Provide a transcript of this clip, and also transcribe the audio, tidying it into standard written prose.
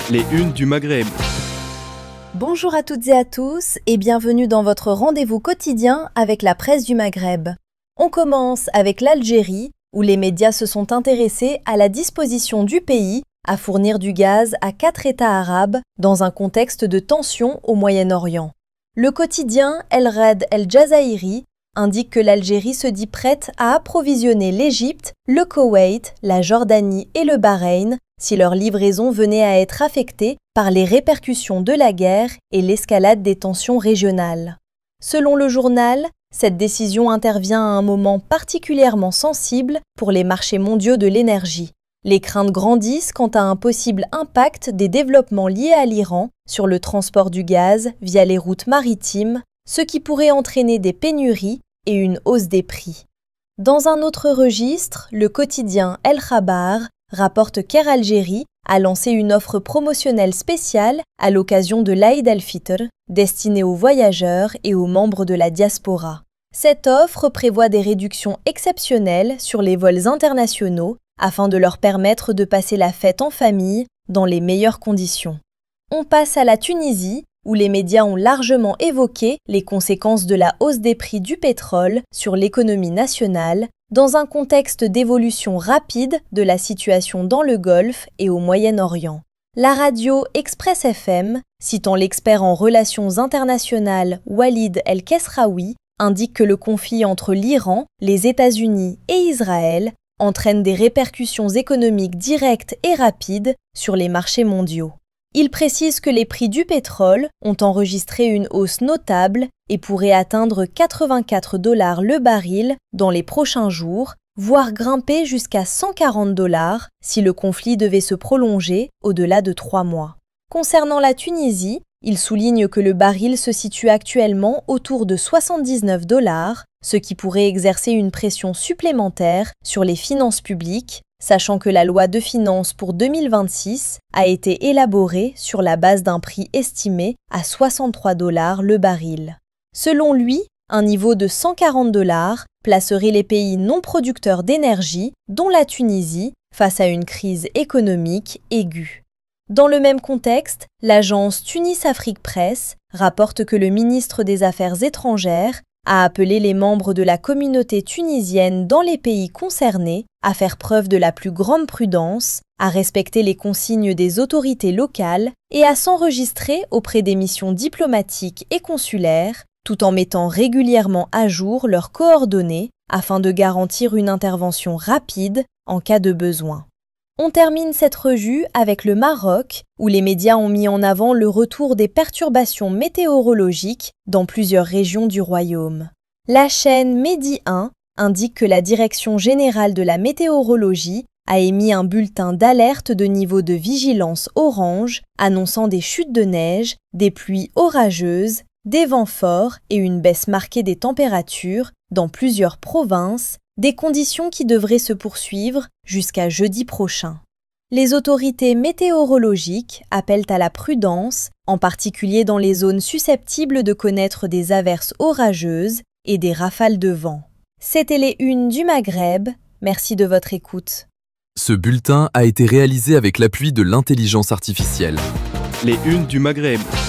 Les unes du Maghreb. Bonjour à toutes et à tous et bienvenue dans votre rendez-vous quotidien avec la presse du Maghreb. On commence avec l'Algérie où les médias se sont intéressés à la disposition du pays à fournir du gaz à 4 États arabes dans un contexte de tension au Moyen-Orient. Le quotidien El Red El Jazairi indique que l'Algérie se dit prête à approvisionner l'Égypte, le Koweït, la Jordanie et le Bahreïn si leur livraison venait à être affectée par les répercussions de la guerre et l'escalade des tensions régionales. Selon le journal, cette décision intervient à un moment particulièrement sensible pour les marchés mondiaux de l'énergie. Les craintes grandissent quant à un possible impact des développements liés à l'Iran sur le transport du gaz via les routes maritimes, ce qui pourrait entraîner des pénuries et une hausse des prix. Dans un autre registre, le quotidien El Khabar rapporte qu'Air Algérie a lancé une offre promotionnelle spéciale à l'occasion de l'Aïd el-Fitr, destinée aux voyageurs et aux membres de la diaspora. Cette offre prévoit des réductions exceptionnelles sur les vols internationaux afin de leur permettre de passer la fête en famille dans les meilleures conditions. On passe à la Tunisie, où les médias ont largement évoqué les conséquences de la hausse des prix du pétrole sur l'économie nationale, dans un contexte d'évolution rapide de la situation dans le Golfe et au Moyen-Orient. La radio Express FM, citant l'expert en relations internationales Walid El-Kesraoui, indique que le conflit entre l'Iran, les États-Unis et Israël entraîne des répercussions économiques directes et rapides sur les marchés mondiaux. Il précise que les prix du pétrole ont enregistré une hausse notable et pourraient atteindre 84 $ le baril dans les prochains jours, voire grimper jusqu'à 140 $ si le conflit devait se prolonger au-delà de 3 mois. Concernant la Tunisie, il souligne que le baril se situe actuellement autour de 79 $, ce qui pourrait exercer une pression supplémentaire sur les finances publiques, sachant que la loi de finances pour 2026 a été élaborée sur la base d'un prix estimé à 63 $ le baril. Selon lui, un niveau de 140 $ placerait les pays non producteurs d'énergie, dont la Tunisie, face à une crise économique aiguë. Dans le même contexte, l'agence Tunis-Afrique Presse rapporte que le ministre des Affaires étrangères a appelé les membres de la communauté tunisienne dans les pays concernés à faire preuve de la plus grande prudence, à respecter les consignes des autorités locales et à s'enregistrer auprès des missions diplomatiques et consulaires, tout en mettant régulièrement à jour leurs coordonnées afin de garantir une intervention rapide en cas de besoin. On termine cette revue avec le Maroc, où les médias ont mis en avant le retour des perturbations météorologiques dans plusieurs régions du royaume. La chaîne Medi 1 indique que la Direction générale de la météorologie a émis un bulletin d'alerte de niveau de vigilance orange, annonçant des chutes de neige, des pluies orageuses, des vents forts et une baisse marquée des températures dans plusieurs provinces, des conditions qui devraient se poursuivre jusqu'à jeudi prochain. Les autorités météorologiques appellent à la prudence, en particulier dans les zones susceptibles de connaître des averses orageuses et des rafales de vent. C'était les unes du Maghreb, merci de votre écoute. Ce bulletin a été réalisé avec l'appui de l'intelligence artificielle. Les unes du Maghreb.